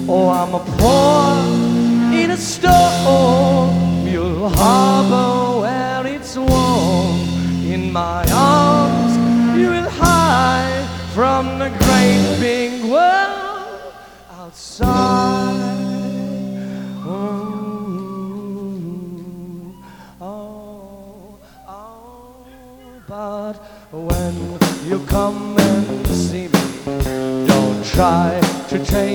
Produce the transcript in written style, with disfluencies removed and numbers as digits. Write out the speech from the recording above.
Oh, I'm a pawn in a storm. You'll harbor where it's warm. In my arms you will hide from the great big world outside. But when you come and see me, don't try to take